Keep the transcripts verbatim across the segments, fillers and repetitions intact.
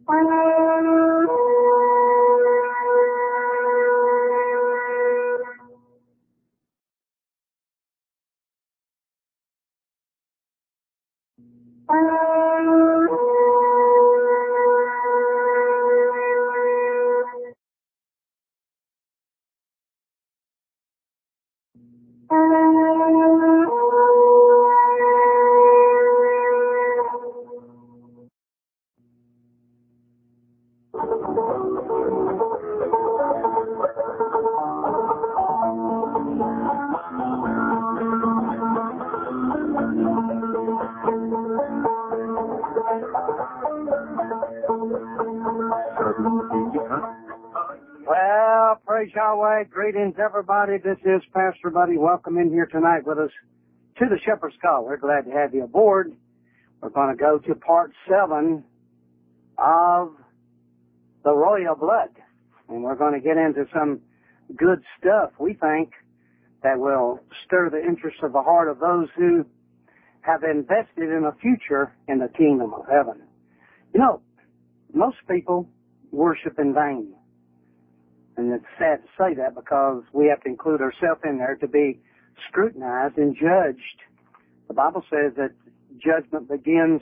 Well, praise Yahweh. Greetings, everybody. This is Pastor Buddy. Welcome in here tonight with us to the Shepherd's Call. We're glad to have you aboard. We're going to go to part seven of the royal blood. And we're going to get into some good stuff, we think, that will stir the interest of the heart of those who have invested in a future in the kingdom of heaven. You know, most people worship in vain. And it's sad to say that because we have to include ourselves in there to be scrutinized and judged. The Bible says that judgment begins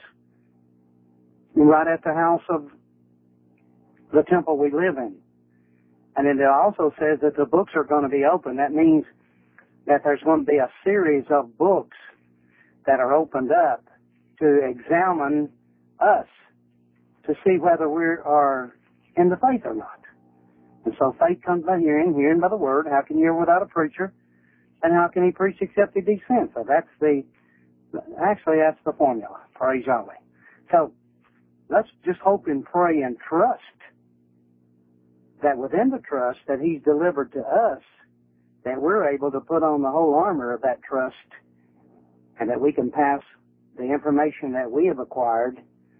right at the house of the temple we live in. And then it also says that the books are going to be open. That means that there's going to be a series of books that are opened up to examine us to see whether we are in the faith or not. And so faith comes by hearing, hearing by the word. How can you hear without a preacher? And how can he preach except he be sent? So that's the, actually that's the formula. Praise Yahweh. So let's just hope and pray and trust that within the trust that he's delivered to us, that we're able to put on the whole armor of that trust and that we can pass the information that we have acquired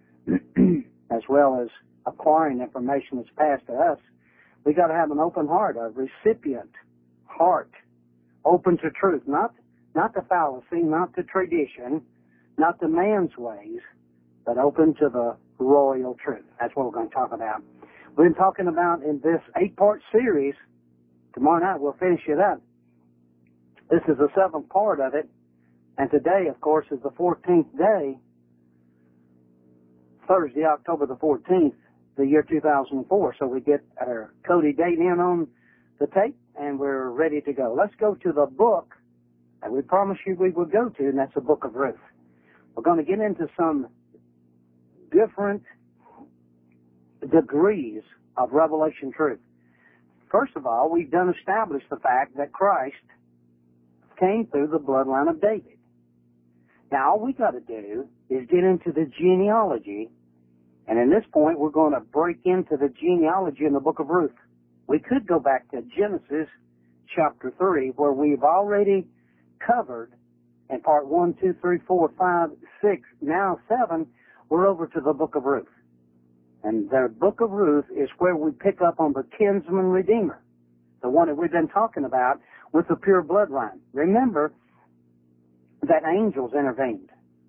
as well as acquiring information that's passed to us. We got to have an open heart, a recipient heart, open to truth, not not to fallacy, not to tradition, not to man's ways, but open to the royal truth. That's what we're going to talk about. We've been talking about in this eight-part series. Tomorrow night we'll finish it up. This is the seventh part of it, and today, of course, is the fourteenth day, Thursday, October the fourteenth. The year two thousand four, so we get our Cody date in on the tape, and we're ready to go. Let's go to the book that we promised you we would go to, and that's the book of Ruth. We're going to get into some different degrees of revelation truth. First of all, we've done establish the fact that Christ came through the bloodline of David. Now, all we got to do is get into the genealogy. And in this point, we're going to break into the genealogy in the book of Ruth. We could go back to Genesis chapter three, where we've already covered in part one, two, three, four, five, six, now seven. We're over to the book of Ruth. And the book of Ruth is where we pick up on the kinsman redeemer, the one that we've been talking about with the pure bloodline. Remember that angels intervened.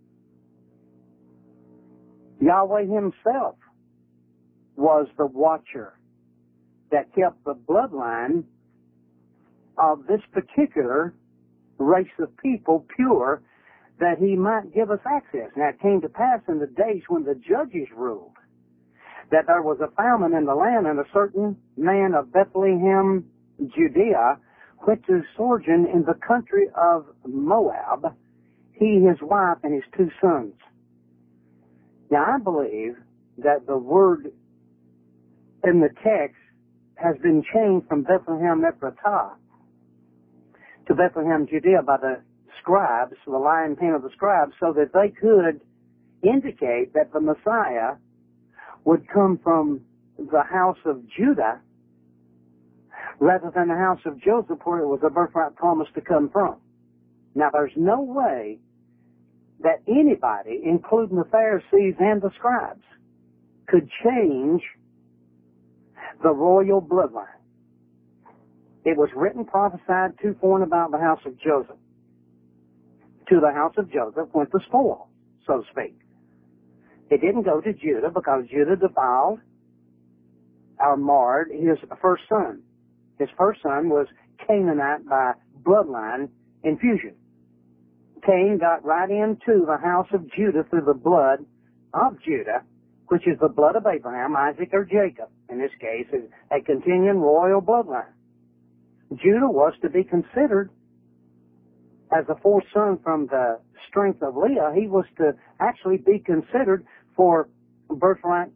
Yahweh himself was the watcher that kept the bloodline of this particular race of people pure, that he might give us access. Now it came to pass in the days when the judges ruled that there was a famine in the land, and a certain man of Bethlehem, Judea, went to sojourn in the country of Moab, he, his wife, and his two sons. Now, I believe that the word in the text has been changed from Bethlehem Ephratah to Bethlehem Judea by the scribes, the lion pen of the scribes, so that they could indicate that the Messiah would come from the house of Judah rather than the house of Joseph, where it was a birthright promise to come from. Now, there's no way that anybody, including the Pharisees and the scribes, could change the royal bloodline. It was written, prophesied to, for, and about the house of Joseph. To the house of Joseph went the spoil, so to speak. It didn't go to Judah because Judah defiled or marred his first son. His first son was Canaanite by bloodline infusion. Cain got right into the house of Judah through the blood of Judah, which is the blood of Abraham, Isaac, or Jacob. In this case, is a continuing royal bloodline. Judah was to be considered as the fourth son from the strength of Leah. He was to actually be considered for birthright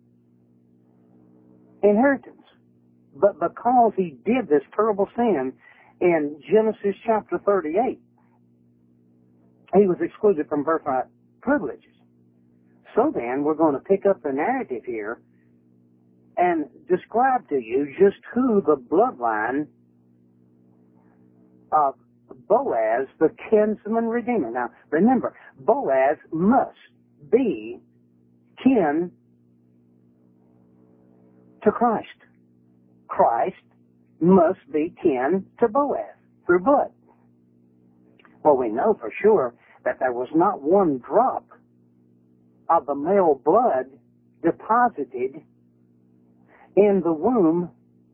inheritance. But because he did this terrible sin in Genesis chapter thirty-eight, he was excluded from birthright privileges. So then, we're going to pick up the narrative here and describe to you just who the bloodline of Boaz, the kinsman redeemer. Now, remember, Boaz must be kin to Christ. Christ must be kin to Boaz through blood. Well, we know for sure that there was not one drop of the male blood deposited in the womb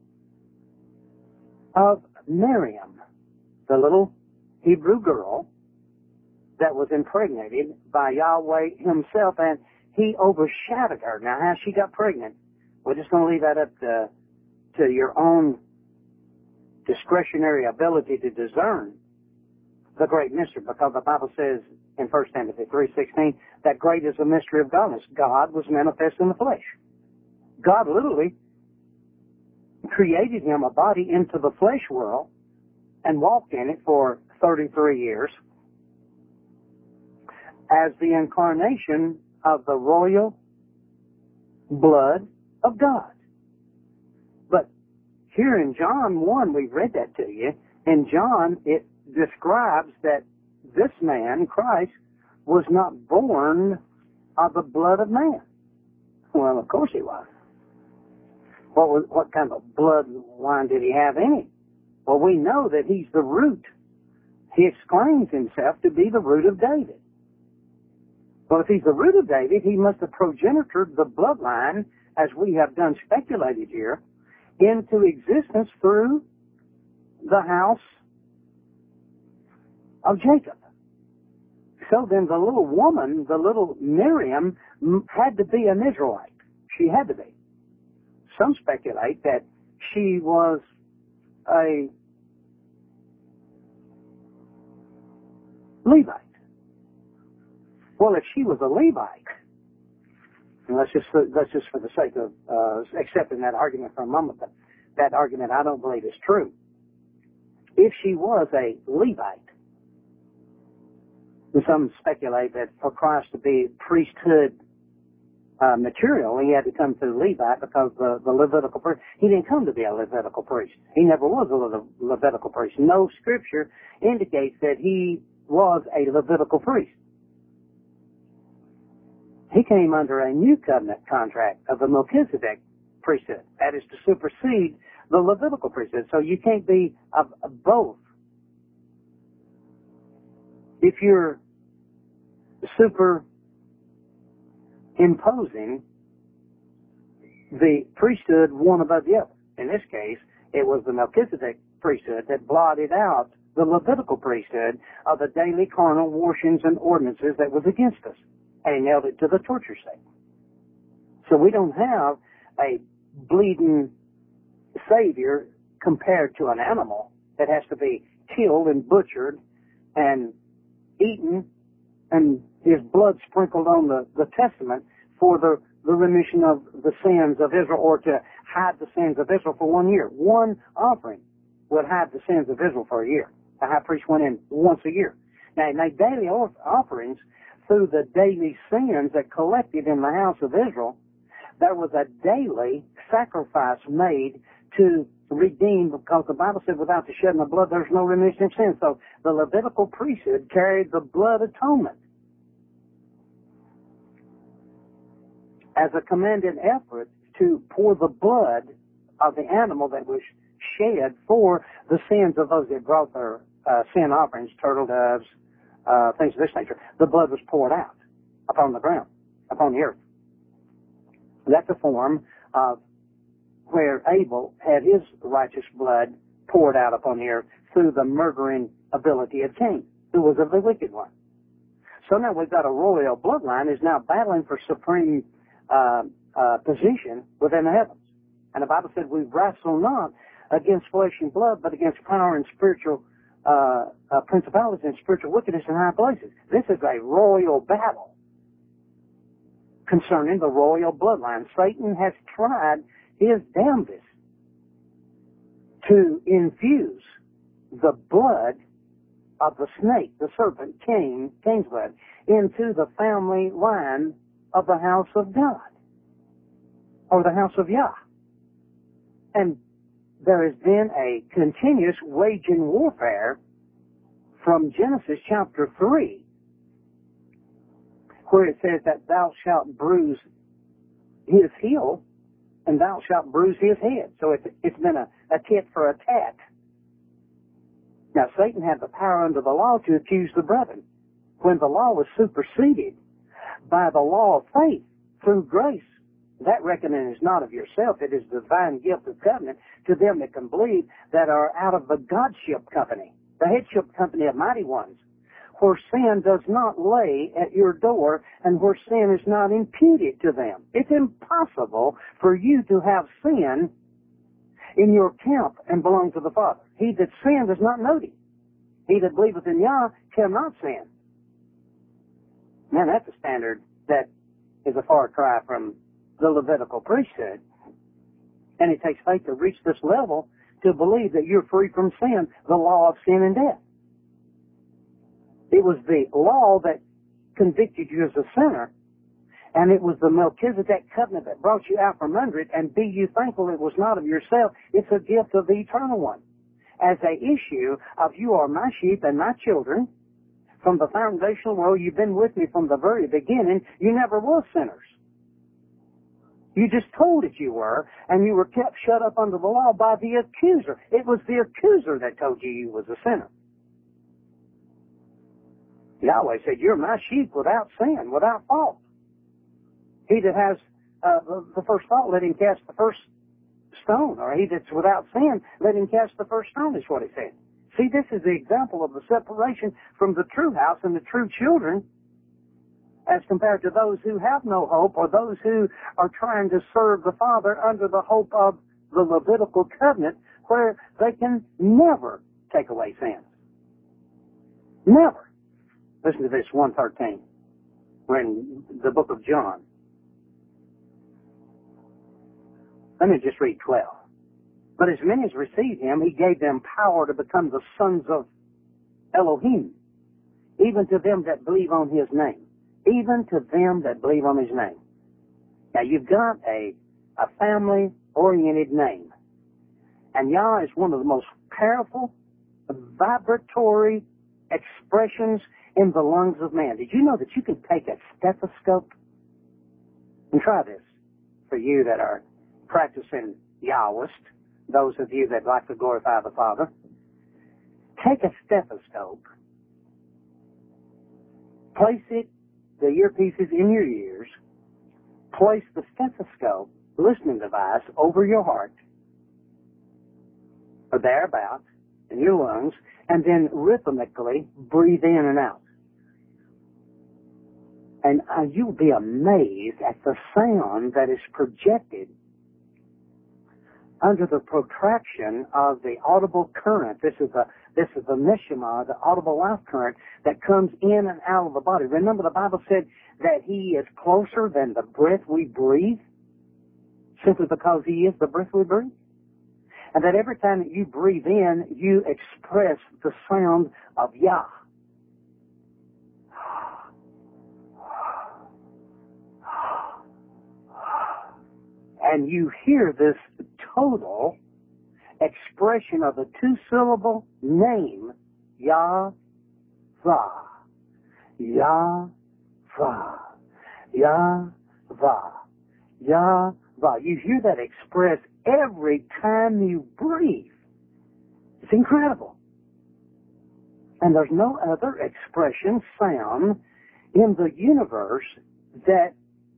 of Miriam, the little Hebrew girl that was impregnated by Yahweh himself, and he overshadowed her. Now, how she got pregnant, we're just going to leave that up to, to your own discretionary ability to discern the great mystery, because the Bible says in First Timothy three sixteen that great is the mystery of godliness. God was manifest in the flesh. God literally created him a body into the flesh world and walked in it for thirty-three years as the incarnation of the royal blood of God. But here in John one, we've read that to you. In John, it describes that this man, Christ, was not born of the blood of man. Well, of course he was. What was, what kind of bloodline did he have in him? Well, we know that he's the root. He exclaims himself to be the root of David. Well, if he's the root of David, he must have progenitored the bloodline, as we have done speculated here, into existence through the house of Jacob. So then the little woman, the little Miriam, had to be an Israelite. She had to be. Some speculate that she was a Levite. Well, if she was a Levite, and let's just let's just for the sake of uh, accepting that argument for a moment, but that argument I don't believe is true. If she was a Levite, and some speculate that for Christ to be priesthood uh, material, he had to come through Levite because the, the Levitical priest, he didn't come to be a Levitical priest. He never was a Le- Levitical priest. No scripture indicates that he was a Levitical priest. He came under a new covenant contract of the Melchizedek priesthood. That is to supersede the Levitical priesthood. So you can't be of, of both. If you're superimposing the priesthood one above the other, in this case, it was the Melchizedek priesthood that blotted out the Levitical priesthood of the daily carnal washings and ordinances that was against us, and he nailed it to the torture stake. So we don't have a bleeding Savior compared to an animal that has to be killed and butchered and eaten and his blood sprinkled on the, the testament for the, the remission of the sins of Israel, or to hide the sins of Israel for one year. One offering would hide the sins of Israel for a year. The high priest went in once a year. Now, he made daily offerings through the daily sins that collected in the house of Israel. There was a daily sacrifice made to redeem, because the Bible said without the shedding of blood there's no remission of sin. So the Levitical priesthood carried the blood atonement as a commanded effort to pour the blood of the animal that was shed for the sins of those that brought their uh, sin offerings, turtle doves, uh, things of this nature. The blood was poured out upon the ground, upon the earth. That's a form of where Abel had his righteous blood poured out upon the earth through the murdering ability of Cain, who was of the wicked one. So now we've got a royal bloodline is now battling for supreme uh, uh, position within the heavens. And the Bible said we wrestle not against flesh and blood, but against power and spiritual uh, uh, principalities and spiritual wickedness in high places. This is a royal battle concerning the royal bloodline. Satan has tried his damnedest to infuse the blood of the snake, the serpent, Cain, Cain's blood, into the family line of the house of God, or the house of Yah. And there has been a continuous waging warfare from Genesis chapter three, where it says that thou shalt bruise his heel, and thou shalt bruise his head. So it's, it's been a, a tit for a tat. Now, Satan had the power under the law to accuse the brethren. When the law was superseded by the law of faith through grace, that reckoning is not of yourself. It is the divine gift of covenant to them that can believe, that are out of the Godship company, the headship company of mighty ones, where sin does not lay at your door and where sin is not imputed to them. It's impossible for you to have sin in your camp and belong to the Father. He that sin does not know thee. He that believeth in Yah cannot sin. Man, that's a standard that is a far cry from the Levitical priesthood. And it takes faith to reach this level to believe that you're free from sin, the law of sin and death. It was the law that convicted you as a sinner, and it was the Melchizedek covenant that brought you out from under it, and be you thankful it was not of yourself. It's a gift of the Eternal One. As a issue of you are my sheep and my children, from the foundational world, you've been with me from the very beginning. You never were sinners. You just told it you were, and you were kept shut up under the law by the accuser. It was the accuser that told you you was a sinner. Yahweh said, you're my sheep without sin, without fault. He that has uh, the, the first fault, let him cast the first stone. Or he that's without sin, let him cast the first stone, is what he said. See, this is the example of the separation from the true house and the true children as compared to those who have no hope, or those who are trying to serve the Father under the hope of the Levitical covenant, where they can never take away sins. Never. Listen to this, one thirteen. We're in the book of John. Let me just read twelve. But as many as received him, he gave them power to become the sons of Elohim, even to them that believe on his name. Even to them that believe on his name. Now you've got a, a family-oriented name. And Yah is one of the most powerful, vibratory expressions in the lungs of man. Did you know that you can take a stethoscope? And try this for you that are practicing Yahwist, those of you that like to glorify the Father. Take a stethoscope, place it, the earpieces in your ears, place the stethoscope, listening device, over your heart, or thereabouts, in your lungs, and then rhythmically breathe in and out. And uh, you'll be amazed at the sound that is projected under the protraction of the audible current. This is the this is the neshama, the audible life current that comes in and out of the body. Remember, the Bible said that he is closer than the breath we breathe, simply because he is the breath we breathe. And that every time that you breathe in, you express the sound of Yah. And you hear this total expression of the two-syllable name, Yah-Vah. Yah-Vah. Yah-Vah. Yah-Vah. You hear that expressed every time you breathe. It's incredible. And there's no other expression, sound, in the universe that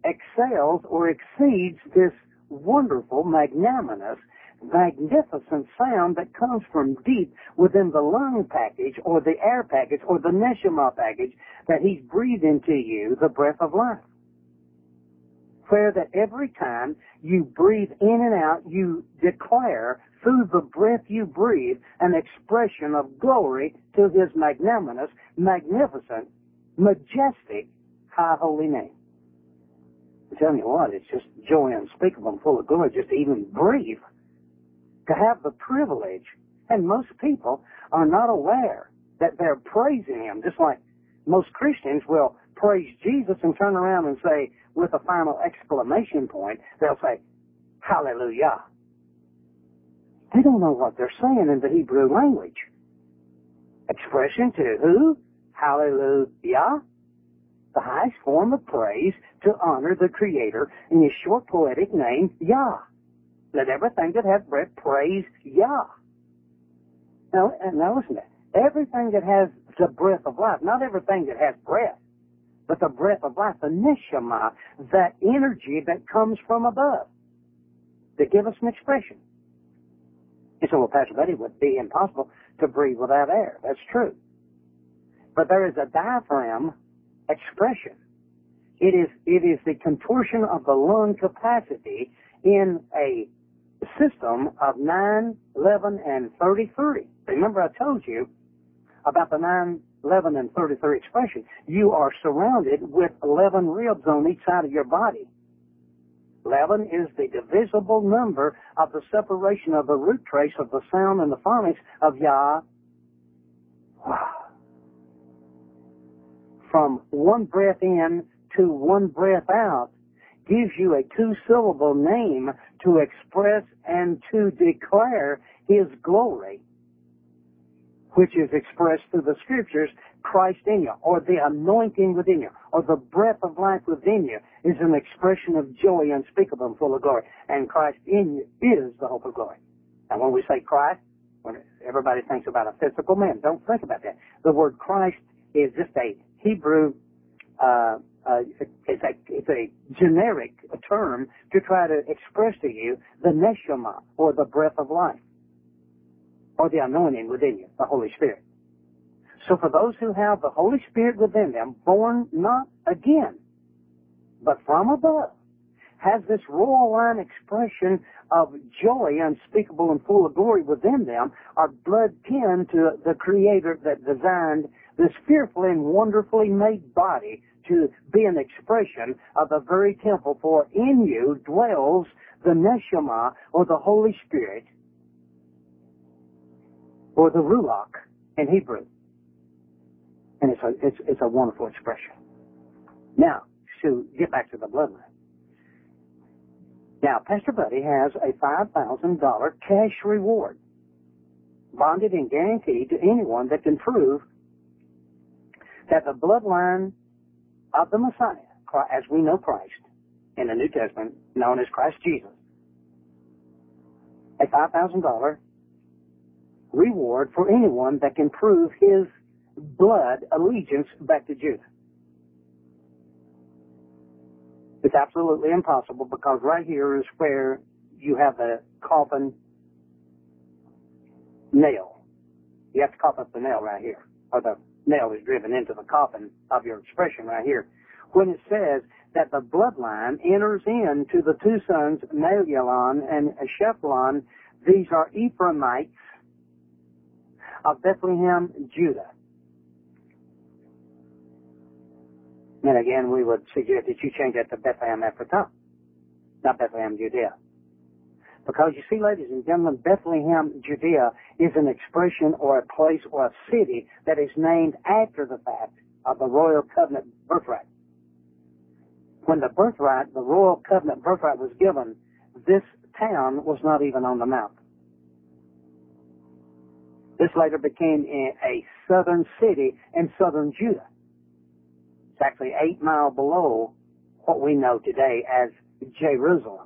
excels or exceeds this wonderful, magnanimous, magnificent sound that comes from deep within the lung package or the air package or the neshama package that He's breathed into you, the breath of life. Where that every time you breathe in and out, you declare through the breath you breathe an expression of glory to His magnanimous, magnificent, majestic, high holy name. I'm telling you what, it's just joy unspeakable and full of glory just to even breathe. To have the privilege, and most people are not aware that they're praising Him, just like most Christians will praise Jesus and turn around and say, with a final exclamation point, they'll say, hallelujah. They don't know what they're saying in the Hebrew language. Expression to who? Hallelujah. The highest form of praise to honor the Creator in His short poetic name, Yah. Let everything that has breath praise Yah. Now, now listen to that. Everything that has the breath of life, not everything that has breath, but the breath of life, the neshama, that energy that comes from above, that give us an expression. And so, well, Pastor Buddy, it would be impossible to breathe without air. That's true. But there is a diaphragm expression. It is, it is the contortion of the lung capacity in a system of nine, eleven, and thirty-three. Remember I told you about the nine, eleven, and thirty-three expression. You are surrounded with eleven ribs on each side of your body. eleven is the divisible number of the separation of the root trace of the sound and the phonics of Yah. From one breath in to one breath out gives you a two-syllable name to express and to declare His glory, which is expressed through the Scriptures, Christ in you, or the anointing within you, or the breath of life within you is an expression of joy unspeakable and full of glory. And Christ in you is the hope of glory. And when we say Christ, when everybody thinks about a physical man, don't think about that. The word Christ is just a Hebrew uh, Uh, it's a it's a generic term to try to express to you the neshama, or the breath of life, or the anointing within you, the Holy Spirit. So for those who have the Holy Spirit within them, born not again, but from above, has this royal line expression of joy unspeakable and full of glory within them, are blood kin to the Creator that designed this fearfully and wonderfully made body to be an expression of the very temple, for in you dwells the neshama, or the Holy Spirit, or the ruach in Hebrew. And it's a, it's, it's a wonderful expression. Now, to get back to the bloodline. Now, Pastor Buddy has a five thousand dollars cash reward, bonded and guaranteed to anyone that can prove that the bloodline of the Messiah, as we know Christ in the New Testament, known as Christ Jesus, a five thousand dollars reward for anyone that can prove his blood allegiance back to Judah. It's absolutely impossible, because right here is where you have the coffin nail. You have to cough up the nail right here, or the nail is driven into the coffin of your expression right here. When it says that the bloodline enters into the two sons, Mahlon and Shephlon, these are Ephraimites of Bethlehem, Judah. And again, we would suggest that you change that to Bethlehem Ephratah, not Bethlehem, Judea. Because you see, ladies and gentlemen, Bethlehem, Judea is an expression or a place or a city that is named after the fact of the royal covenant birthright. When the birthright, the royal covenant birthright was given, this town was not even on the map. This later became a southern city in southern Judah. It's actually eight miles below what we know today as Jerusalem,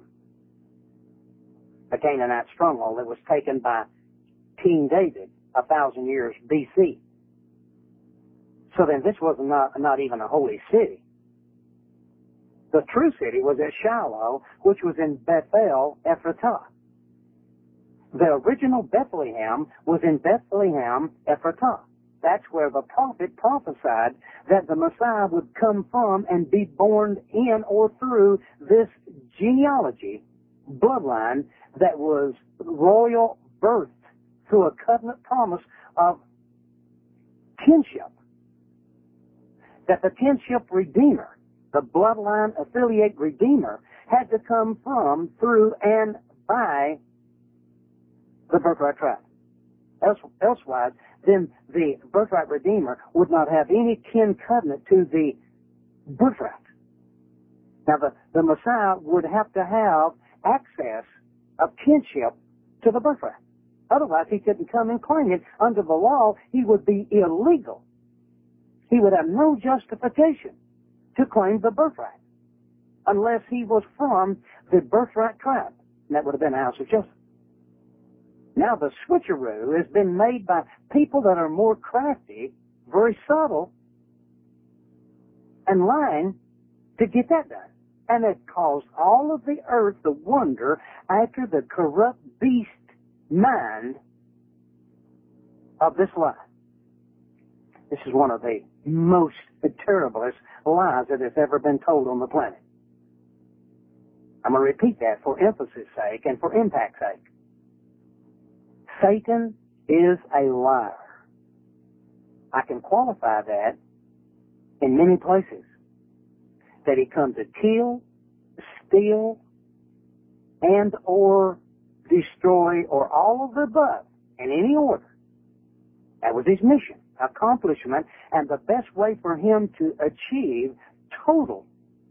a Canaanite stronghold that was taken by King David a thousand years B C. So then this was not, not even a holy city. The true city was at Shiloh, which was in Bethel Ephratah. The original Bethlehem was in Bethlehem Ephratah. That's where the prophet prophesied that the Messiah would come from and be born in or through this genealogy, bloodline that was royal birth through a covenant promise of kinship. That the kinship redeemer, the bloodline affiliate redeemer, had to come from, through, and by the birthright tribe. Else, elsewise, then the birthright redeemer would not have any kin covenant to the birthright. Now, the, the Messiah would have to have access of kinship to the birthright. Otherwise, he couldn't come and claim it. Under the law, he would be illegal. He would have no justification to claim the birthright unless he was from the birthright tribe. And that would have been the house of Joseph. Now the switcheroo has been made by people that are more crafty, very subtle, and lying to get that done. And it caused all of the earth to wonder after the corrupt beast mind of this lie. This is one of the most terriblest lies that has ever been told on the planet. I'm going to repeat that for emphasis' sake and for impact's sake. Satan is a liar. I can qualify that in many places. That he comes to kill, steal, and or destroy, or all of the above, in any order. That was his mission, accomplishment, and the best way for him to achieve total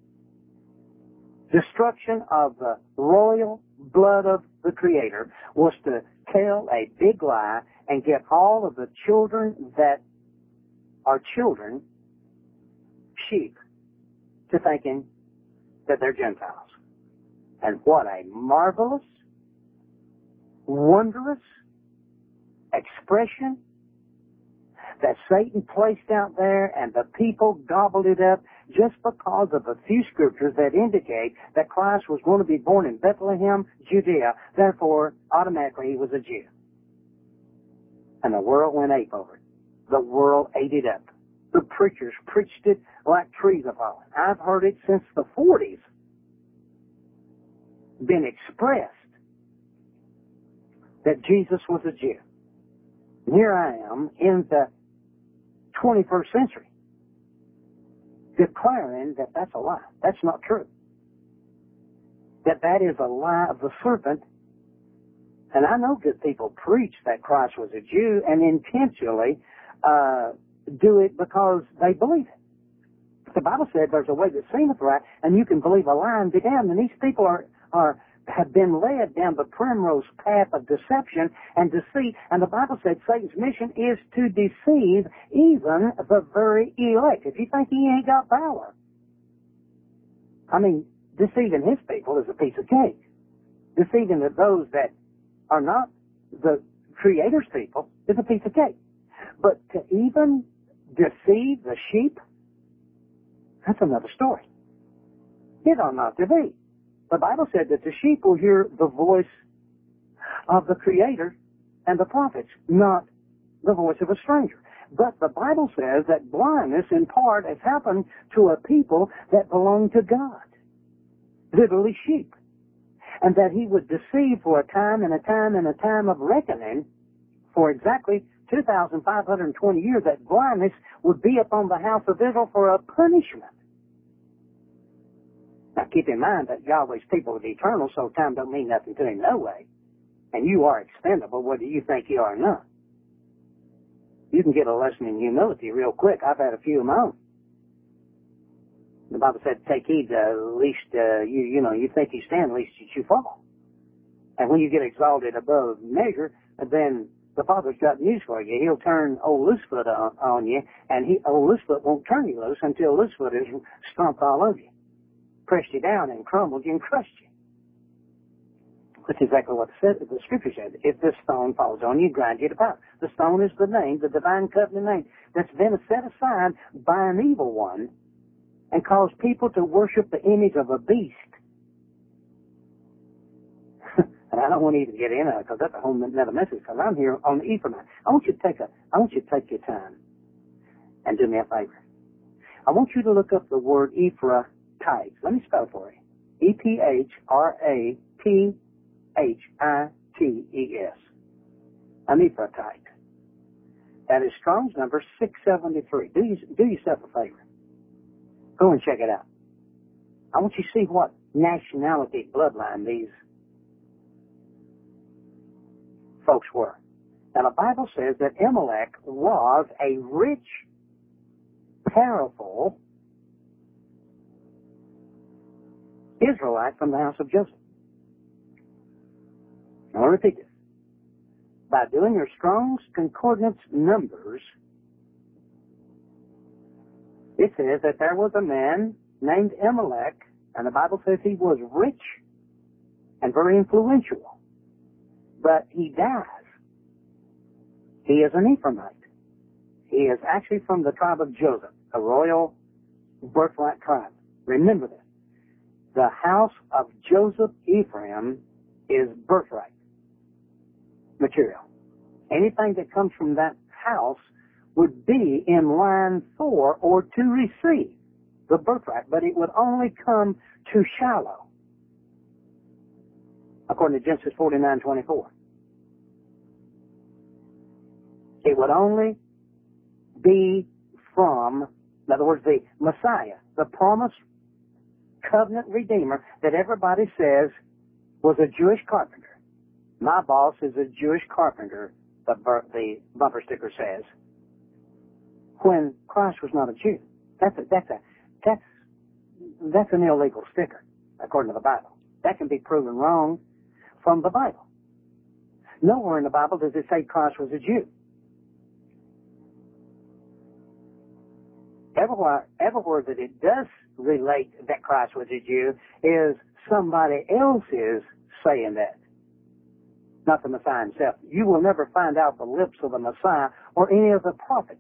destruction of the royal blood of the Creator was to tell a big lie and get all of the children that are children, sheep, to thinking that they're Gentiles. And what a marvelous, wondrous expression that Satan placed out there, and the people gobbled it up just because of a few scriptures that indicate that Christ was going to be born in Bethlehem, Judea. Therefore, automatically he was a Jew. And the world went ape over it. The world ate it up. The preachers preached it like trees are falling. I've heard it since the forties. Been expressed that Jesus was a Jew. And here I am in the twenty-first century declaring that that's a lie. That's not true. That that is a lie of the serpent. And I know good people preach that Christ was a Jew and intentionally uh, do it because they believe it. The Bible said there's a way that seemeth right, and you can believe a lie and be damned. And these people are, are have been led down the primrose path of deception and deceit. And the Bible said Satan's mission is to deceive even the very elect. If you think he ain't got power, I mean, deceiving his people is a piece of cake. Deceiving those that are not the Creator's people is a piece of cake. But to even deceive the sheep, that's another story. It ought not to be. The Bible said that the sheep will hear the voice of the Creator and the prophets, not the voice of a stranger. But the Bible says that blindness in part has happened to a people that belong to God, literally sheep, and that he would deceive for a time and a time and a time of reckoning for exactly two thousand five hundred twenty years, that blindness would be upon the house of Israel for a punishment. Now keep in mind that Yahweh's people are eternal, so time don't mean nothing to him no way. And you are expendable whether you think you are or not. You can get a lesson in humility real quick. I've had a few of my own. The Bible said, take heed, uh, least, uh, you, you know, you think you stand, least you fall. And when you get exalted above measure, then the Father's got news for you. He'll turn old Loosefoot on, on you, and he, old Loosefoot won't turn you loose until Loosefoot is stomped all over you, pressed you down and crumbled you and crushed you. That's exactly what the, the Scripture said. If this stone falls on you, grind you to powder. The stone is the name, the divine covenant name, that's been set aside by an evil one and caused people to worship the image of a beast. And I don't want to even get into it because that's a whole another message. Because I'm here on the Ephraimite. I want you to take a. I want you to take your time and do me a favor. I want you to look up the word Ephraite. Let me spell it for you. E P H R A T H I T E S. An Ephraite. That is Strong's number six seventy-three. Do you do yourself a favor. Go and check it out. I want you to see what nationality bloodline these folks were. Now the Bible says that Amalek was a rich, powerful Israelite from the house of Joseph. I want to repeat this. By doing your Strong's Concordance numbers, it says that there was a man named Amalek, and the Bible says he was rich and very influential. But he dies. He is an Ephraimite. He is actually from the tribe of Joseph, a royal birthright tribe. Remember this. The house of Joseph Ephraim is birthright material. Anything that comes from that house would be in line for or to receive the birthright, but it would only come to Shiloh, according to Genesis forty-nine twenty-four. It would only be from, in other words, the Messiah, the promised covenant redeemer that everybody says was a Jewish carpenter. My boss is a Jewish carpenter, the, the bumper sticker says, when Christ was not a Jew. That's a, that's a, that's, that's an illegal sticker, according to the Bible. That can be proven wrong from the Bible. Nowhere in the Bible does it say Christ was a Jew. Everywhere, everywhere that it does relate that Christ was a Jew is somebody else is saying that, not the Messiah himself. You will never find out the lips of the Messiah or any of the prophets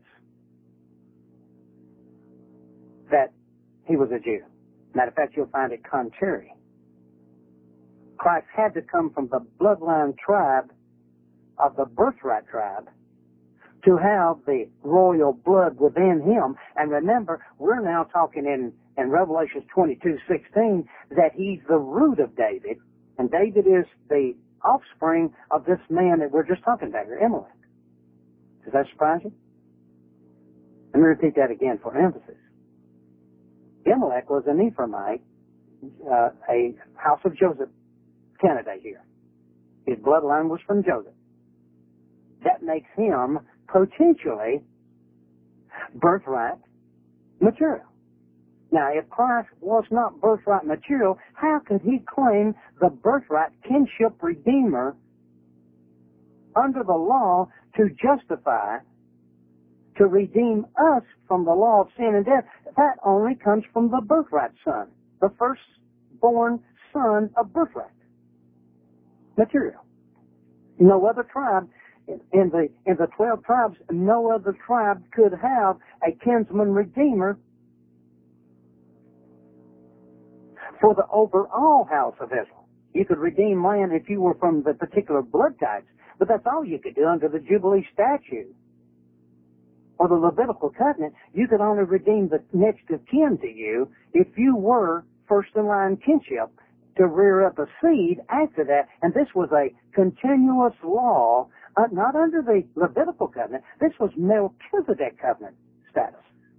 that he was a Jew. Matter of fact, you'll find it contrary. Christ had to come from the bloodline tribe of the birthright tribe to have the royal blood within him. And remember, we're now talking in, in Revelation twenty-two sixteen that he's the root of David, and David is the offspring of this man that we're just talking about here, Amalek. Does that surprise you? Let me repeat that again for emphasis. Amalek was an Ephraimite, uh, a house of Joseph candidate here. His bloodline was from Joseph. That makes him potentially birthright material. Now, if Christ was not birthright material, how could he claim the birthright kinship redeemer under the law to justify, to redeem us from the law of sin and death? That only comes from the birthright son, the firstborn son of birthright material. No other tribe in the in the twelve tribes, no other tribe could have a kinsman redeemer for the overall house of Israel. You could redeem land if you were from the particular blood types, but that's all you could do under the Jubilee statute or the Levitical covenant. You could only redeem the next of kin to you if you were first in line kinship to rear up a seed after that. And this was a continuous law, uh, not under the Levitical covenant. This was Melchizedek covenant status.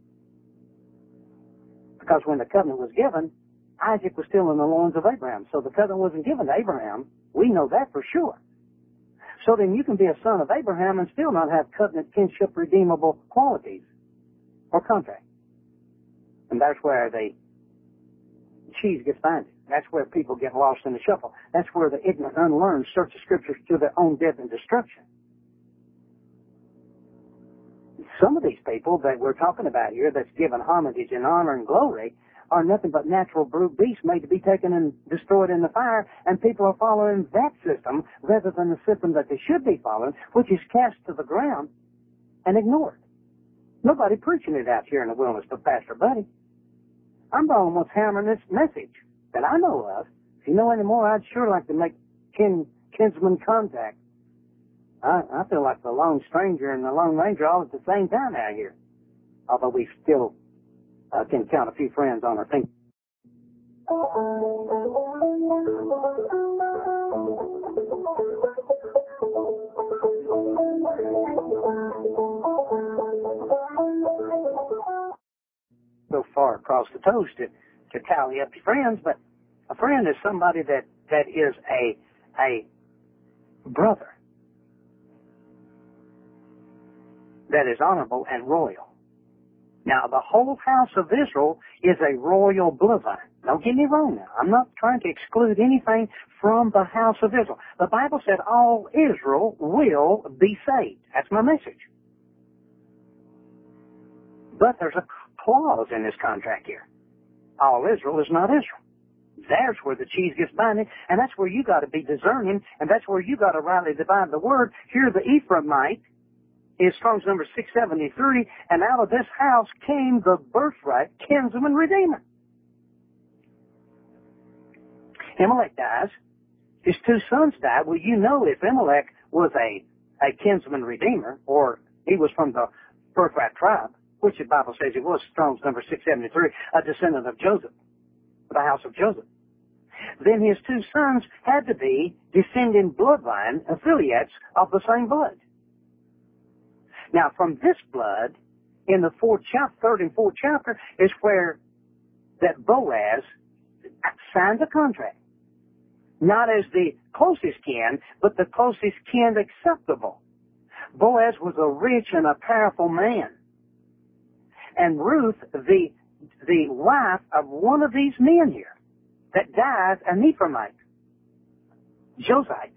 Because when the covenant was given, Isaac was still in the loins of Abraham. So the covenant wasn't given to Abraham. We know that for sure. So then you can be a son of Abraham and still not have covenant kinship redeemable qualities or contract. And that's where the cheese gets binded. That's where people get lost in the shuffle. That's where the ignorant and unlearned search the scriptures to their own death and destruction. Some of these people that we're talking about here that's given homage and honor and glory are nothing but natural brute beasts made to be taken and destroyed in the fire, and people are following that system rather than the system that they should be following, which is cast to the ground and ignored. Nobody preaching it out here in the wilderness but Pastor Buddy. I'm the one what's hammering this message that I know of. If you know any more, I'd sure like to make kin, kinsman contact. I, I feel like the lone stranger and the lone ranger all at the same time out here. Although we still uh, can count a few friends on our fingers. So far across the toast to, to tally up your friends, but a friend is somebody that, that is a a brother that is honorable and royal. Now, the whole house of Israel is a royal bloodline. Don't get me wrong now. I'm not trying to exclude anything from the house of Israel. The Bible said all Israel will be saved. That's my message. But there's a clause in this contract here. All Israel is not Israel. There's where the cheese gets binding, and that's where you got to be discerning, and that's where you got to rightly divide the word. Here the Ephraimite is Strong's number six seventy-three, and out of this house came the birthright kinsman redeemer. Amalek dies. His two sons die. Well, you know if Amalek was a, a kinsman redeemer, or he was from the birthright tribe, which the Bible says he was, Strong's number six seventy-three, a descendant of Joseph, the house of Joseph. Then his two sons had to be descending bloodline affiliates of the same blood. Now, from this blood, in the fourth chapter, third and fourth chapter, is where that Boaz signed a contract. Not as the closest kin, but the closest kin acceptable. Boaz was a rich and a powerful man. And Ruth, the the wife of one of these men here, that dies an Ephraimite, Josite,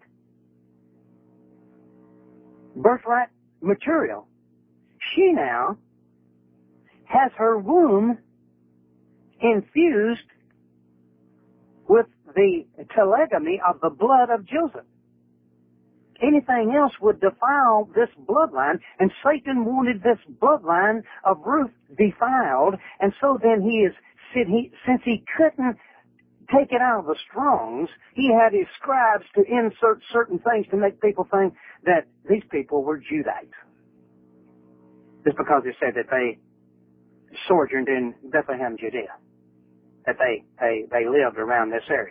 birthright material, she now has her womb infused with the telegamy of the blood of Joseph. Anything else would defile this bloodline, and Satan wanted this bloodline of Ruth defiled, and so then he is, since he couldn't take it out of the Strongs, he had his scribes to insert certain things to make people think that these people were Judites. Just because they said that they sojourned in Bethlehem, Judea, that they, they, they lived around this area.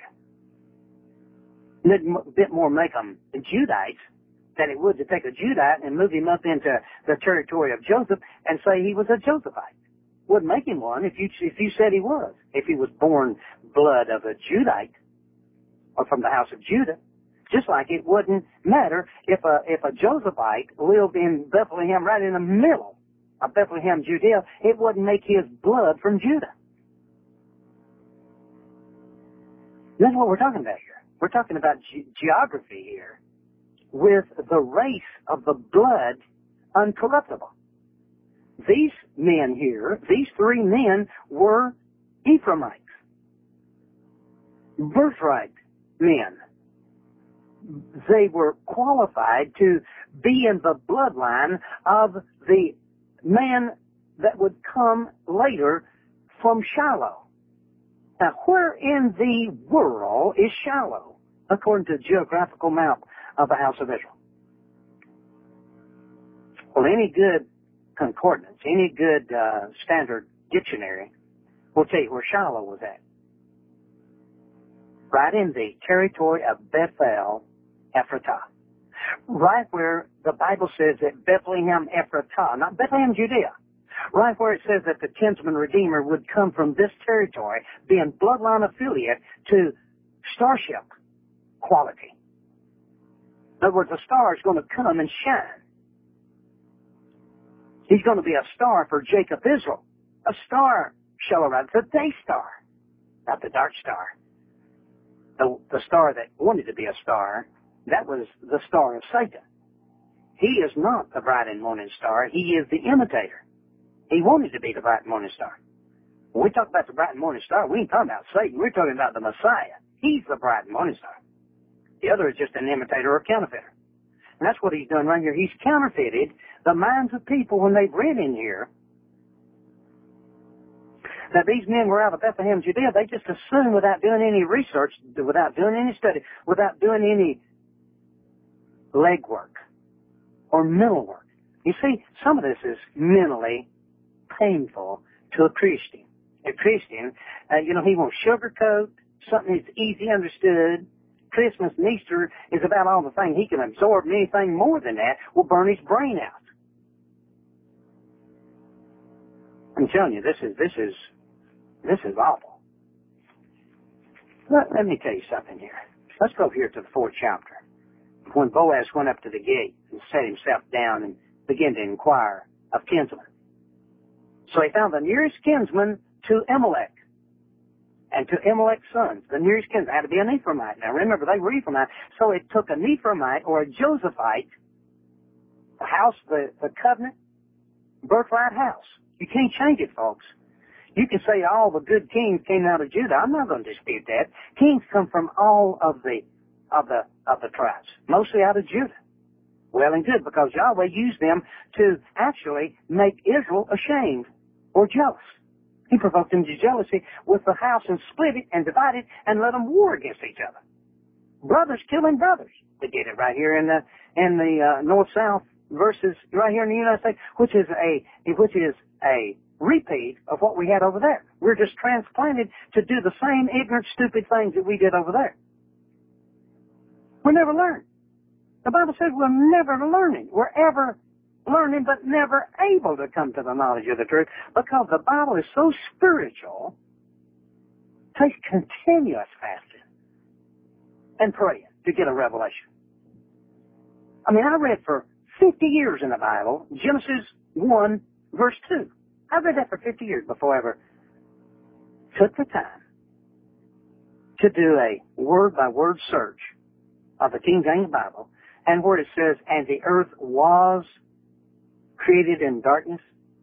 A bit more make them Judites than it would to take a Judite and move him up into the territory of Joseph and say he was a Josephite. Wouldn't make him one if you if you said he was. If he was born blood of a Judite or from the house of Judah, just like it wouldn't matter if a if a Josephite lived in Bethlehem, right in the middle of Bethlehem, Judea, it wouldn't make his blood from Judah. That's what we're talking about here. We're talking about ge- geography here with the race of the blood uncorruptible. These men here, these three men were Ephraimites, birthright men. They were qualified to be in the bloodline of the man that would come later from Shiloh. Now, where in the world is Shiloh, according to the geographical map of the house of Israel? Well, any good concordance, any good uh, standard dictionary will tell you where Shiloh was at. Right in the territory of Bethel Ephratah. Right where the Bible says that Bethlehem Ephratah, not Bethlehem Judea, right where it says that the kinsman redeemer would come from this territory, being bloodline affiliate to starship quality. In other words, a star is going to come and shine. He's going to be a star for Jacob Israel. A star shall arise. The day star, not the dark star. The, the star that wanted to be a star, that was the star of Satan. He is not the bright and morning star. He is the imitator. He wanted to be the bright and morning star. When we talk about the bright and morning star, we ain't talking about Satan. We're talking about the Messiah. He's the bright and morning star. The other is just an imitator or counterfeiter. And that's what he's done right here. He's counterfeited the minds of people when they've read in here that these men were out of Bethlehem, Judea, they just assumed without doing any research, without doing any study, without doing any legwork or mental work. You see, some of this is mentally painful to a Christian. A Christian, uh, you know, he won't sugarcoat something that's easy understood. Christmas and Easter is about all the things he can absorb, and anything more than that will burn his brain out. I'm telling you, this is this is this is awful. Let, let me tell you something here. Let's go here to the fourth chapter. When Boaz went up to the gate and set himself down and began to inquire of kinsmen. So he found the nearest kinsman to Amalek. And to Amalek's sons, the nearest kinsman had to be an Ephraimite. Now remember, they were Ephraimite. So it took an Ephraimite or a Josephite, the house, the, the covenant, birthright house. You can't change it, folks. You can say all the good kings came out of Judah. I'm not going to dispute that. Kings come from all of the of the of the tribes, mostly out of Judah. Well and good, because Yahweh used them to actually make Israel ashamed or jealous. He provoked them to jealousy with the house and split it and divided and let them war against each other. Brothers killing brothers. We did it right here in the in the uh, north-south versus right here in the United States, which is a which is a repeat of what we had over there. We're just transplanted to do the same ignorant, stupid things that we did over there. We never learn. The Bible says we're never learning. We're ever learning, but never able to come to the knowledge of the truth, because the Bible is so spiritual. Takes continuous fasting and praying to get a revelation. I mean, I read for fifty years in the Bible, Genesis one, verse two. I read that for fifty years before I ever took the time to do a word-by-word search of the King James Bible, and where it says, and the earth was created in darkness,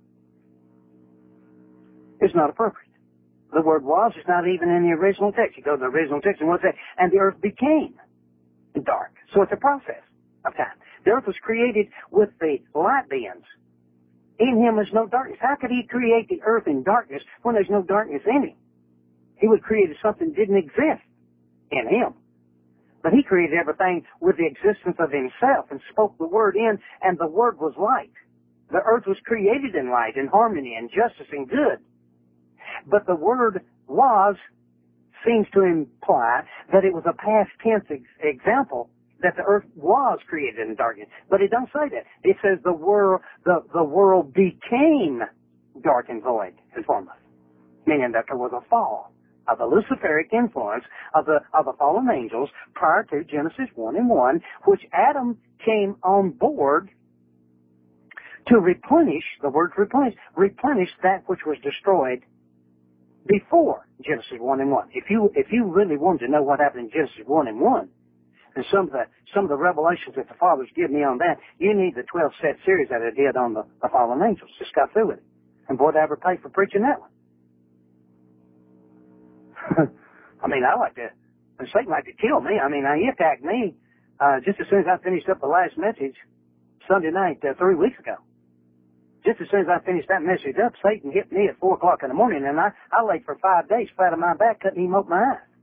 is not appropriate. The word was is not even in the original text. You go to the original text and what's that? And the earth became dark. So it's a process of time. The earth was created with the light beings. In him is no darkness. How could he create the earth in darkness when there's no darkness in him? He would create something that didn't exist in him. But he created everything with the existence of himself and spoke the word in, and the word was light. The earth was created in light and harmony and justice and good. But the word was seems to imply that it was a past tense ex- example that the earth was created in darkness. But it don't say that. It says the world, the, the world became dark and void and formless. Meaning that there was a fall of the Luciferic influence of the, of the fallen angels prior to Genesis one and one, which Adam came on board to replenish, the word replenish, replenish that which was destroyed before Genesis one and one. If you, if you really wanted to know what happened in Genesis one and one, and some of the, some of the revelations that the Father's given me on that, you need the twelve set series that I did on the, the fallen angels. Just got through with it. And boy, did I ever pay for preaching that one. I mean, I like to, and Satan like to kill me. I mean, he attacked me, uh, just as soon as I finished up the last message Sunday night, uh, three weeks ago. Just as soon as I finished that message up, Satan hit me at four o'clock in the morning, and I, I laid for five days flat on my back, couldn't even open my eyes.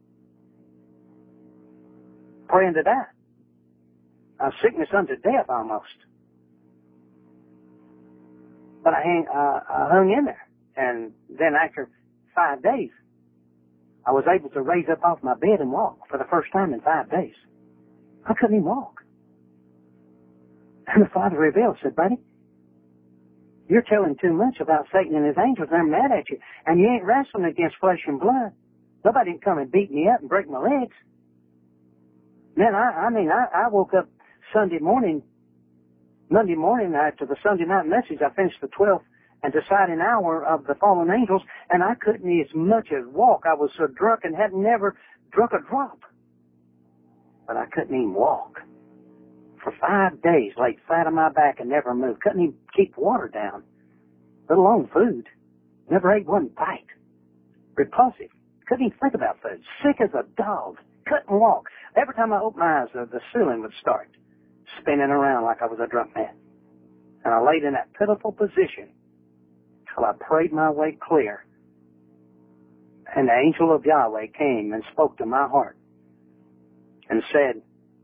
Praying to die. A sickness unto death almost. But I, hang, uh, I hung in there. And then after five days, I was able to raise up off my bed and walk for the first time in five days. I couldn't even walk. And the Father revealed, said, buddy, you're telling too much about Satan and his angels. They're mad at you. And you ain't wrestling against flesh and blood. Nobody can come and beat me up and break my legs. Man, I, I mean, I, I woke up Sunday morning, Monday morning after the Sunday night message. I finished the twelfth and deciding hour of the fallen angels, and I couldn't as much as walk. I was so drunk and had never drunk a drop. But I couldn't even walk. For five days, laid flat on my back and never moved. Couldn't even keep water down, let alone food. Never ate one bite. Repulsive. Couldn't even think about food. Sick as a dog. Couldn't walk. Every time I opened my eyes, the, the ceiling would start spinning around like I was a drunk man. And I laid in that pitiful position till I prayed my way clear And the angel of Yahweh came and spoke to my heart and said,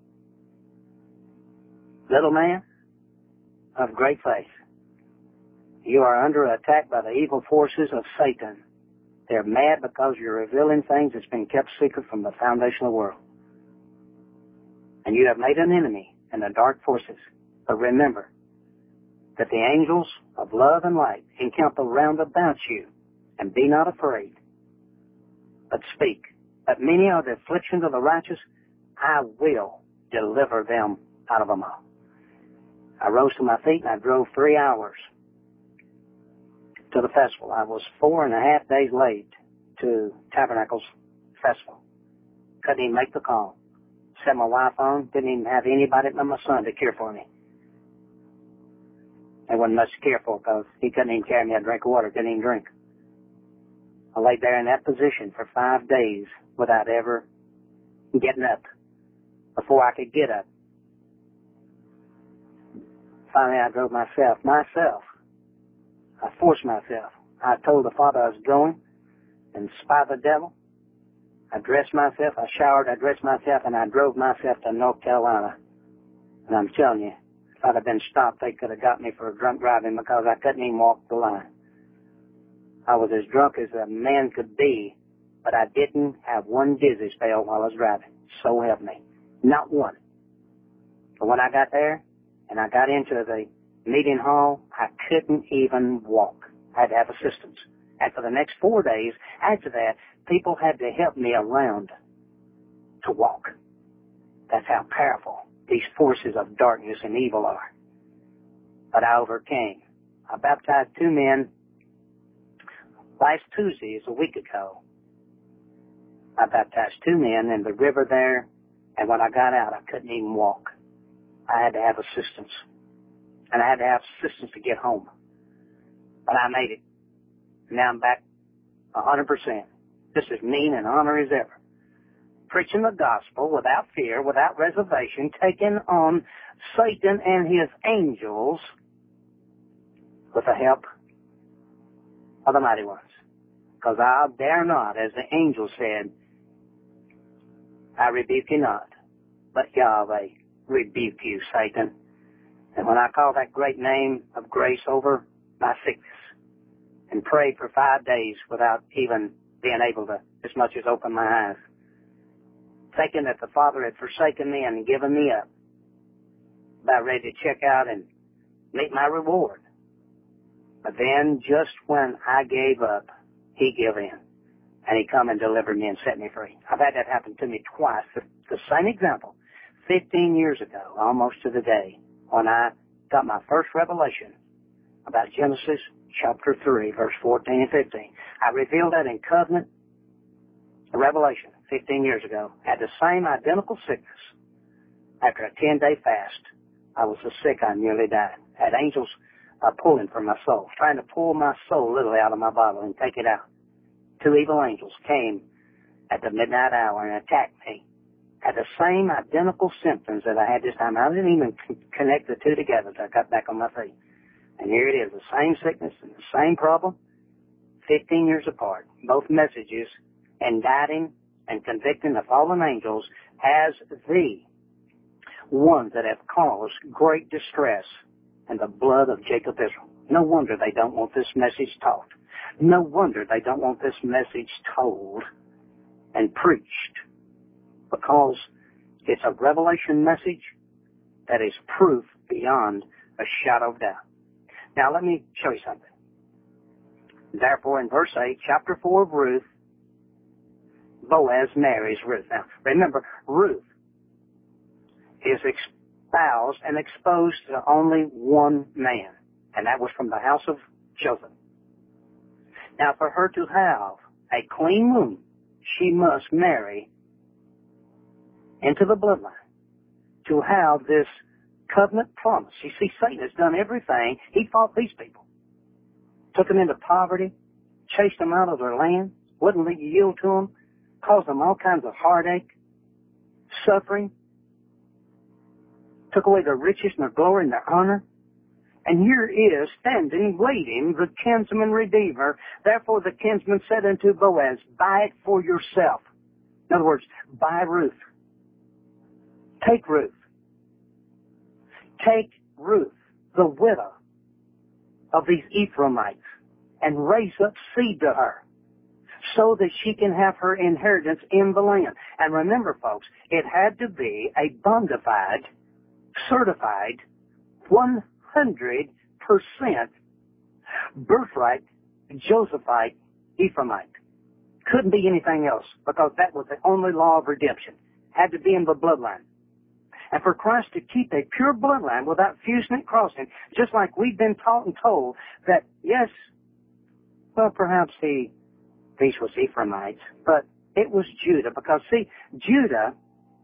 little man of great faith, you are under attack by the evil forces of Satan. They're mad because you're revealing things that's been kept secret from the foundation of the world. And you have made an enemy in the dark forces. But remember that the angels of love and light encamp around about you, and be not afraid, but speak. But many are the afflictions of the righteous, I will deliver them out of them all. I rose to my feet and I drove three hours to the festival. I was four and a half days late to Tabernacles Festival. Couldn't even make the call. Set my wife on. Didn't even have anybody but my son to care for me. There wasn't much to care for because he couldn't even carry me a drink of water. Couldn't even drink. I laid there in that position for five days without ever getting up. Before I could get up, finally I drove myself. Myself. I forced myself. I told the Father I was going, and spite the devil, I dressed myself, I showered, I dressed myself, and I drove myself to North Carolina. And I'm telling you, if I'd have been stopped, they could have got me for drunk driving because I couldn't even walk the line. I was as drunk as a man could be, but I didn't have one dizzy spell while I was driving. So help me. Not one. But when I got there, and I got into the meeting hall, I couldn't even walk. I had to have assistance. And for the next four days after that, people had to help me around to walk. That's how powerful these forces of darkness and evil are. But I overcame. I baptized two men last Tuesday, is a week ago. I baptized two men in the river there, and when I got out, I couldn't even walk. I had to have assistance. And I had to have assistance to get home. But I made it. Now I'm back one hundred percent. Just as mean and honor as ever. Preaching the gospel without fear, without reservation, taking on Satan and his angels with the help of the mighty ones. Because I dare not, as the angel said, I rebuke you not, but Yahweh rebuke you, Satan. And when I call that great name of grace over my sickness and prayed for five days without even being able to as much as open my eyes, thinking that the Father had forsaken me and given me up, about ready to check out and meet my reward. But then just when I gave up, he gave in. And he come and delivered me and set me free. I've had that happen to me twice. The, the same example. Fifteen years ago, almost to the day, when I got my first revelation about Genesis chapter three, verse fourteen and fifteen. I revealed that in covenant revelation fifteen years ago. Had the same identical sickness. After a ten-day fast, I was so sick I nearly died. Had angels uh, pulling for my soul, trying to pull my soul literally out of my body and take it out. Two evil angels came at the midnight hour and attacked me. Had the same identical symptoms that I had this time. I didn't even c- connect the two together until I got back on my feet. And here it is, the same sickness and the same problem, fifteen years apart. Both messages indicting and convicting the fallen angels as the ones that have caused great distress in the blood of Jacob Israel. No wonder they don't want this message taught. No wonder they don't want this message told and preached, because it's a revelation message that is proof beyond a shadow of doubt. Now let me show you something. Therefore, in verse eight, chapter four of Ruth, Boaz marries Ruth. Now, remember, Ruth is espoused and exposed to only one man, and that was from the house of Joseph. Now, for her to have a clean womb, she must marry into the bloodline to have this covenant promise. You see, Satan has done everything. He fought these people, took them into poverty, chased them out of their land, wouldn't yield to them, caused them all kinds of heartache, suffering, took away their riches and their glory and their honor. And here is standing, waiting, the kinsman redeemer. Therefore the kinsman said unto Boaz, buy it for yourself. In other words, buy Ruth. Take Ruth. Take Ruth, the widow of these Ephraimites, and raise up seed to her, so that she can have her inheritance in the land. And remember, folks, it had to be a bona fide, certified, one hundred percent birthright Josephite Ephraimite. Couldn't be anything else, because that was the only law of redemption. Had to be in the bloodline. And for Christ to keep a pure bloodline without fusing and crossing, just like we've been taught and told that, yes, well, perhaps he, these was Ephraimites, but it was Judah, because see, Judah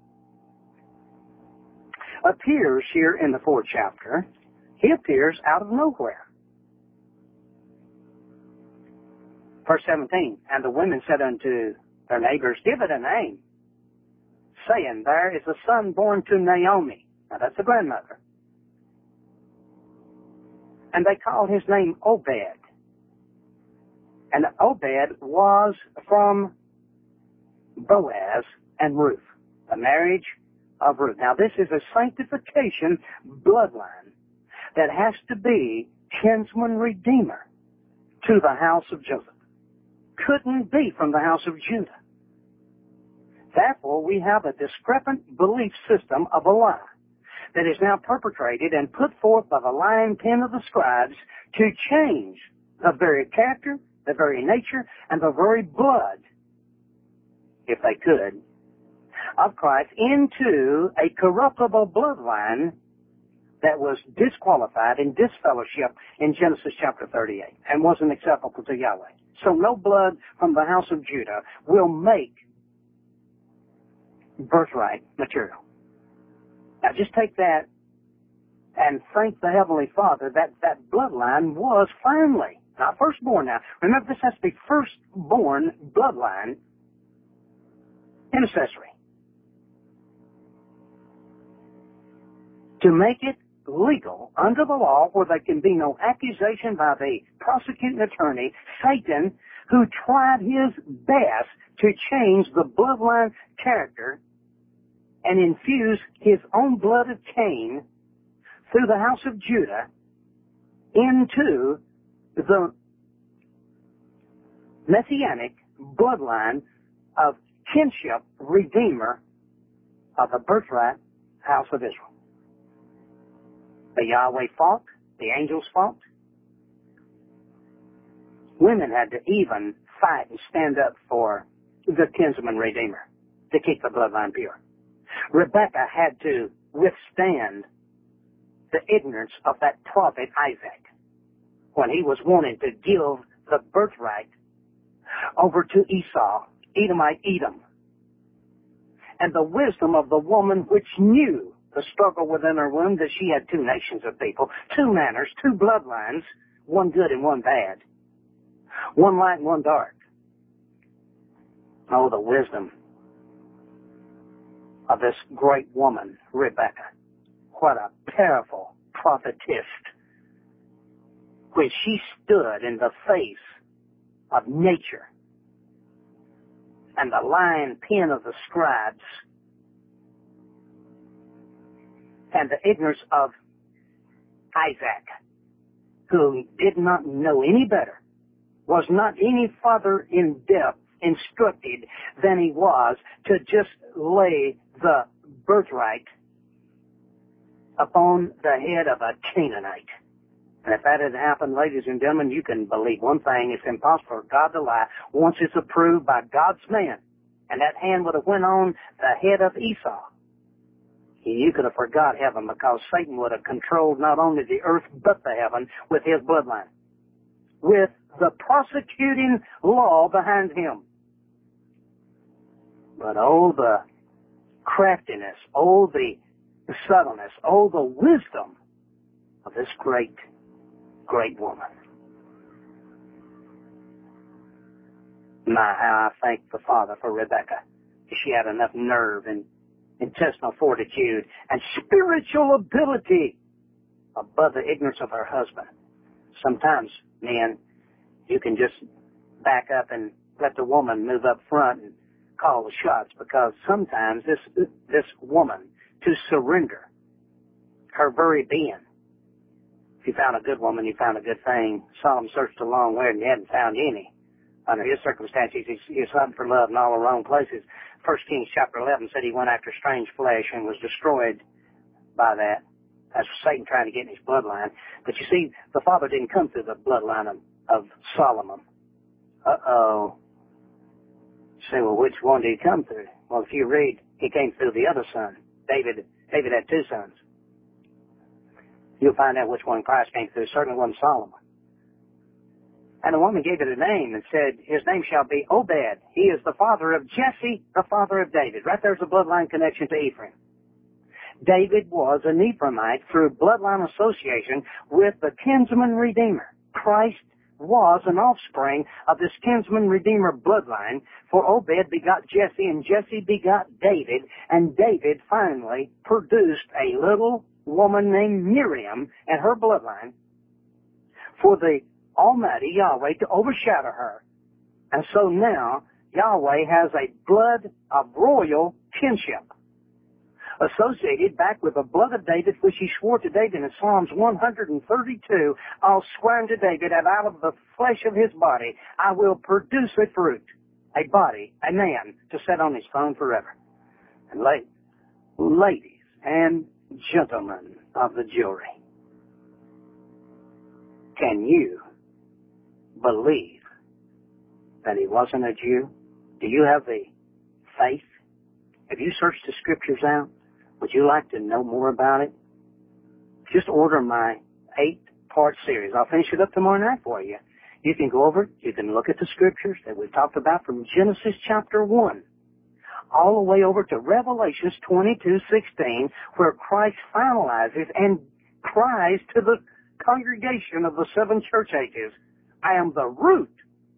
appears here in the fourth chapter. He appears out of nowhere. Verse seventeen, and the women said unto their neighbors, give it a name, saying, there is a son born to Naomi. Now that's the grandmother. And they called his name Obed. And Obed was from Boaz and Ruth, the marriage of Ruth. Now this is a sanctification bloodline that has to be kinsman redeemer to the house of Joseph. Couldn't be from the house of Judah. Therefore, we have a discrepant belief system of a lie that is now perpetrated and put forth by the lying pen of the scribes to change the very character, the very nature, and the very blood, if they could, of Christ into a corruptible bloodline that was disqualified and disfellowship in Genesis chapter thirty-eight and wasn't acceptable to Yahweh. So no blood from the house of Judah will make birthright material. Now just take that and thank the Heavenly Father that that bloodline was finally, not firstborn now. Remember, this has to be firstborn bloodline intercessory. To make it legal under the law where there can be no accusation by the prosecuting attorney, Satan, who tried his best to change the bloodline character and infuse his own blood of Cain through the house of Judah into the messianic bloodline of kinship redeemer of the birthright house of Israel. The Yahweh fought, the angels fought. Women had to even fight and stand up for the kinsman redeemer to keep the bloodline pure. Rebekah had to withstand the ignorance of that prophet Isaac when he was wanting to give the birthright over to Esau, Edomite Edom. And the wisdom of the woman which knew the struggle within her womb that she had two nations of people, two manners, two bloodlines, one good and one bad, one light and one dark. Oh, the wisdom of this great woman, Rebekah. What a powerful prophetess. When she stood in the face of nature and the lying pen of the scribes and the ignorance of Isaac, who did not know any better, was not any farther in depth instructed than he was to just lay the birthright upon the head of a Canaanite. And if that had happened, ladies and gentlemen, you can believe one thing: it's impossible for God to lie once it's approved by God's man. And that hand would have went on the head of Esau. You could have forgot heaven, because Satan would have controlled not only the earth but the heaven with his bloodline, with the prosecuting law behind him. But oh, the craftiness, oh, the subtleness, oh, the wisdom of this great, great woman. My, how I thank the Father for Rebekah. She had enough nerve and intestinal fortitude and spiritual ability above the ignorance of her husband. Sometimes, men, you can just back up and let the woman move up front and call the shots, because sometimes this this woman, to surrender her very being. If you found a good woman, you found a good thing. Solomon searched a long way and he hadn't found any. Under his circumstances, he's, he's hunting for love in all the wrong places. First Kings chapter eleven said he went after strange flesh and was destroyed by that. That's Satan trying to get in his bloodline. But you see, the father didn't come through the bloodline of, of Solomon. Uh-oh. You say, well, which one did he come through? Well, if you read, he came through the other son. David David had two sons. You'll find out which one Christ came through. It certainly wasn't Solomon. And the woman gave it a name and said, his name shall be Obed. He is the father of Jesse, the father of David. Right there's a bloodline connection to Ephraim. David was an Ephraimite through bloodline association with the kinsman redeemer. Christ was an offspring of this kinsman redeemer bloodline, for Obed begot Jesse, and Jesse begot David, and David finally produced a little woman named Miriam and her bloodline for the Almighty Yahweh to overshadow her. And so now Yahweh has a blood of royal kinship associated back with the blood of David, which he swore to David in Psalms one thirty-two, I'll swear unto David that out of the flesh of his body I will produce a fruit, a body, a man, to set on his throne forever. And la- ladies and gentlemen of the jury, can you believe that he wasn't a Jew? Do you have the faith? Have you searched the scriptures out? Would you like to know more about it? Just order my eight-part series. I'll finish it up tomorrow night for you. You can go over it. You can look at the scriptures that we've talked about from Genesis chapter one all the way over to Revelations twenty-two sixteen, where Christ finalizes and cries to the congregation of the seven church ages, I am the root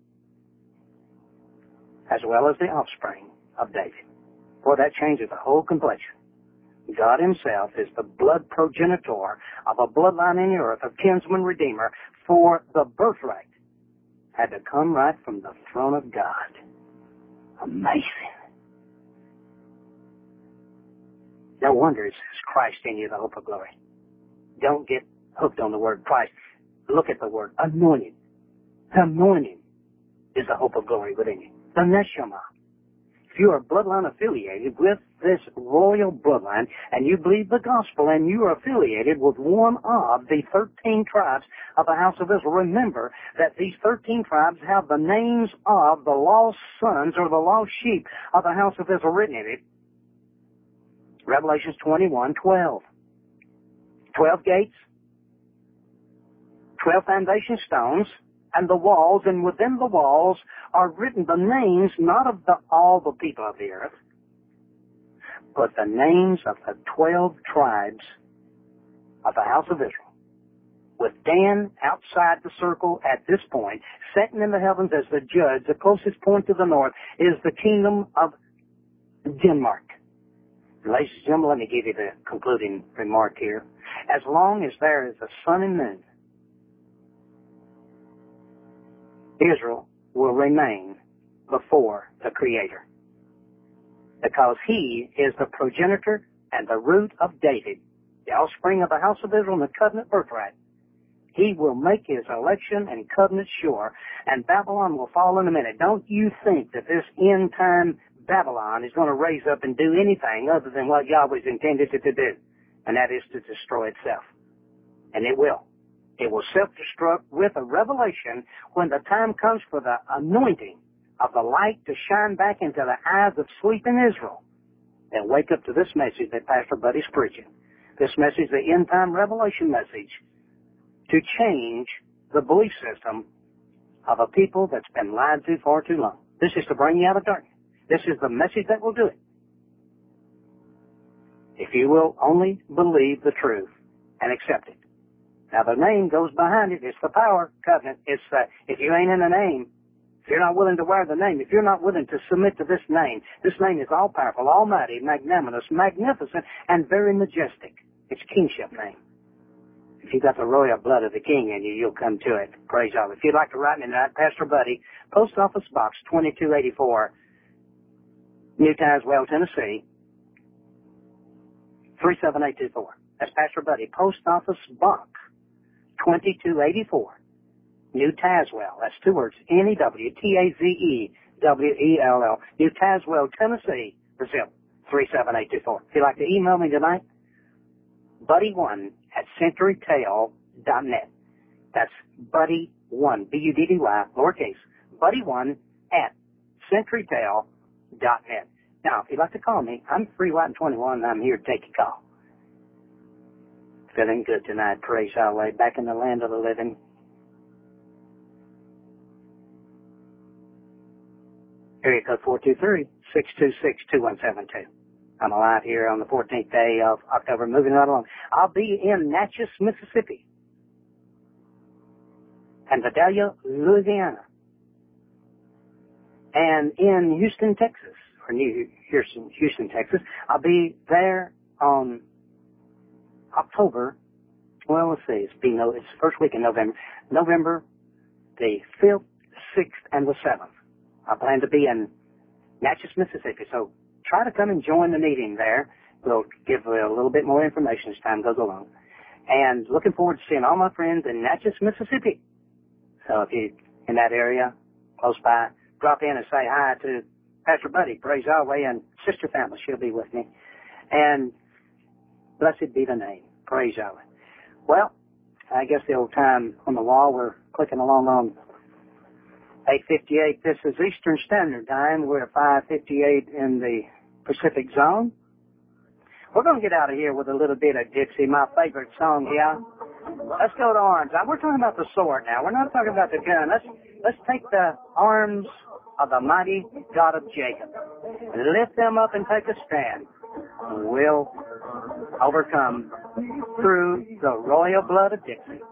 as well as the offspring of David. Boy, that changes the whole complexion. God himself is the blood progenitor of a bloodline in the earth, a kinsman redeemer, for the birthright had to come right from the throne of God. Amazing. No wonder it says Christ in you, the hope of glory. Don't get hooked on the word Christ. Look at the word anointed. Anointed is the hope of glory within you. The neshama. If you are bloodline affiliated with this royal bloodline and you believe the gospel and you are affiliated with one of the thirteen tribes of the house of Israel, remember that these thirteen tribes have the names of the lost sons or the lost sheep of the house of Israel written in it. Revelations twenty-one twelve. Twelve gates, twelve foundation stones, and the walls, and within the walls are written the names not of the, all the people of the earth, but the names of the twelve tribes of the house of Israel, with Dan outside the circle at this point, sitting in the heavens as the judge. The closest point to the north is the kingdom of Denmark. Ladies and gentlemen, let me give you the concluding remark here. As long as there is a sun and moon, Israel will remain before the Creator, because he is the progenitor and the root of David, the offspring of the house of Israel and the covenant birthright. He will make his election and covenant sure, and Babylon will fall in a minute. Don't you think that this end-time Babylon is going to raise up and do anything other than what Yahweh's intended it to do, and that is to destroy itself. And it will. It will self-destruct with a revelation when the time comes for the anointing of the light to shine back into the eyes of sleeping Israel. They'll wake up to this message that Pastor Buddy's preaching. This message, the end-time revelation message, to change the belief system of a people that's been lied to far too long. This is to bring you out of darkness. This is the message that will do it. If you will only believe the truth and accept it. Now, the name goes behind it. It's the power covenant. It's the, if you ain't in the name, if you're not willing to wear the name, if you're not willing to submit to this name, this name is all-powerful, almighty, magnanimous, magnificent, and very majestic. It's kingship name. If If you got the royal blood of the king in you, you'll come to it. Praise God. If you'd like to write me tonight, Pastor Buddy, Post Office Box twenty-two eighty-four, New Tazewell, Tennessee, three seven eight two four. That's Pastor Buddy, Post Office Box twenty-two eighty-four, New Tazewell. That's two words, N E W T A Z E W E L L, New Tazewell, Tennessee, Brazil, three seven eight two four. If you'd like to email me tonight, buddy one at century tale dot net. That's buddy one, B U D D Y, lowercase, buddy one at century tale dot net. Now, if you'd like to call me, I'm free White twenty-one, and I'm here to take your call. Feeling good tonight, praise Yahweh, back in the land of the living. Area code four two three, six two six, two one seven two. I'm alive here on the fourteenth day of October, moving right along. I'll be in Natchez, Mississippi, and Vidalia, Louisiana, and in Houston, Texas, or New Houston, Houston, Texas. I'll be there on October, well, let's see, it's, be no, it's the first week in November, November the fifth, sixth, and the seventh. I plan to be in Natchez, Mississippi, so try to come and join the meeting there. We'll give a little bit more information as time goes along. And looking forward to seeing all my friends in Natchez, Mississippi. So if you're in that area, close by, drop in and say hi to Pastor Buddy, praise Yahweh, and Sister Family. She'll be with me. And blessed be the name. Praise Yahweh. Well, I guess the old time on the wall, we're clicking along on eight fifty-eight. This is Eastern Standard Time. We're at five fifty-eight in the Pacific Zone. We're going to get out of here with a little bit of Dixie, my favorite song here. Let's go to arms. Now, we're talking about the sword now. We're not talking about the gun. Let's, let's take the arms of the mighty God of Jacob and lift them up and take a stand. We'll overcome through the royal blood of Dixie.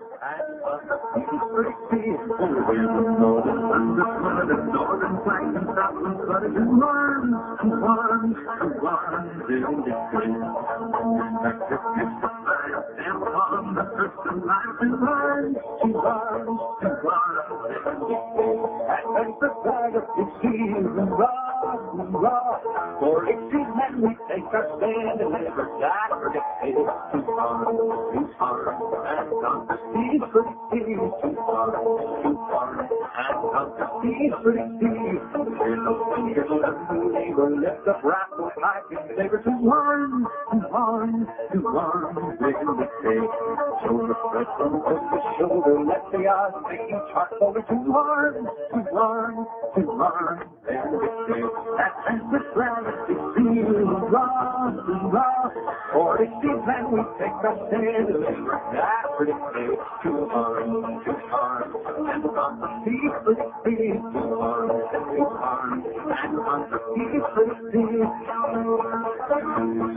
For Dixie's men we take our stand and never die for Dixie. Too far, too far, and on the seas for Dixie. Too far, too far, and on the seas for Dixie. We're no fingers left to labor, lift up raffle pipe and saber. Too warm, too warm, too warm, making Dixie. Shoulder press from coast to shoulder, let the odds make each heart over. Too warm, too warm, too warm, making Dixie. That and the gravity feels raw, raw. For Dixie's men we take our stand and never die for Dixie. Too hard, too hard, and on the sea for Dixie. Too hard, too hard, and on the sea for Dixie.